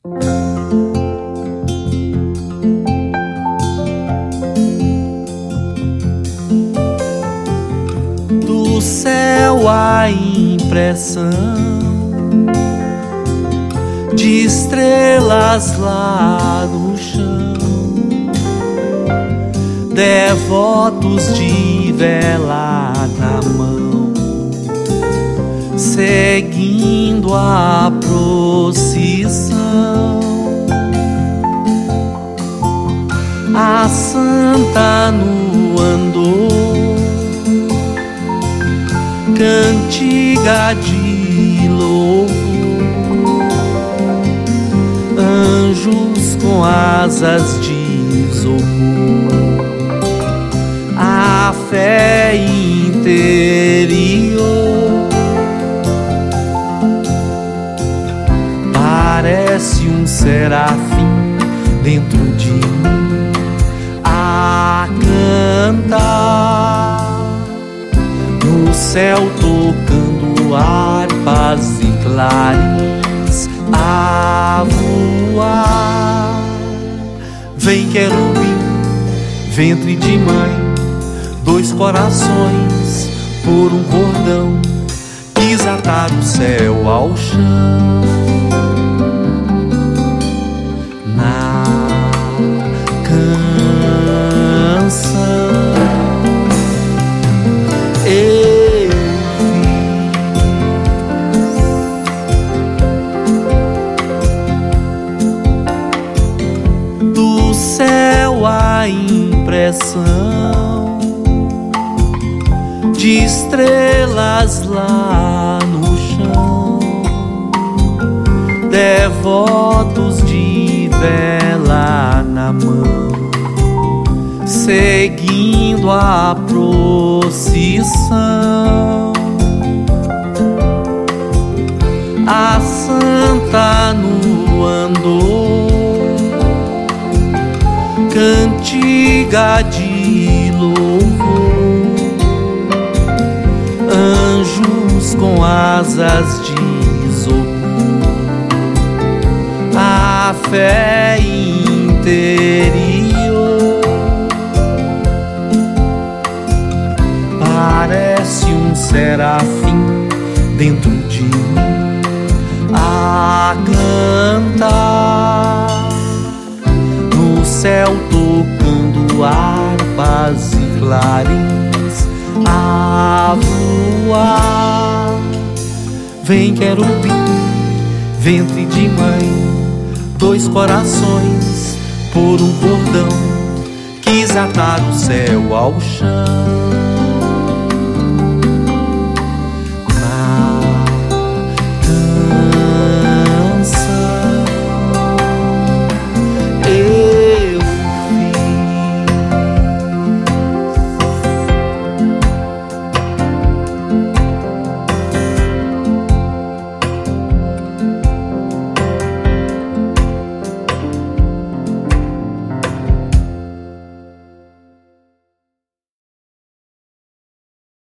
Do céu a impressão de estrelas lá no chão, devotos de vela na mão, seguindo a procissão. A santa no andor, cantiga de louvor, anjos com asas de isopor, a fé interior parece um serafim dentro de mim a cantar, no céu tocando harpas e clarins a voar. Vem querubim, ventre de mãe, dois corações por um cordão, quis atar o céu ao chão. Na canção eu fiz do céu a impressão de estrelas lá no chão, devotos de vela na mão, seguindo a procissão. A santa no andor, cantiga de louvor, anjos com asas de isopor, a fé interior parece um serafim dentro de mim a cantar, no céu tocando harpas e clarins a voar. Vem querubim, ventre de mãe, dois corações por um cordão, quis atar o céu ao chão.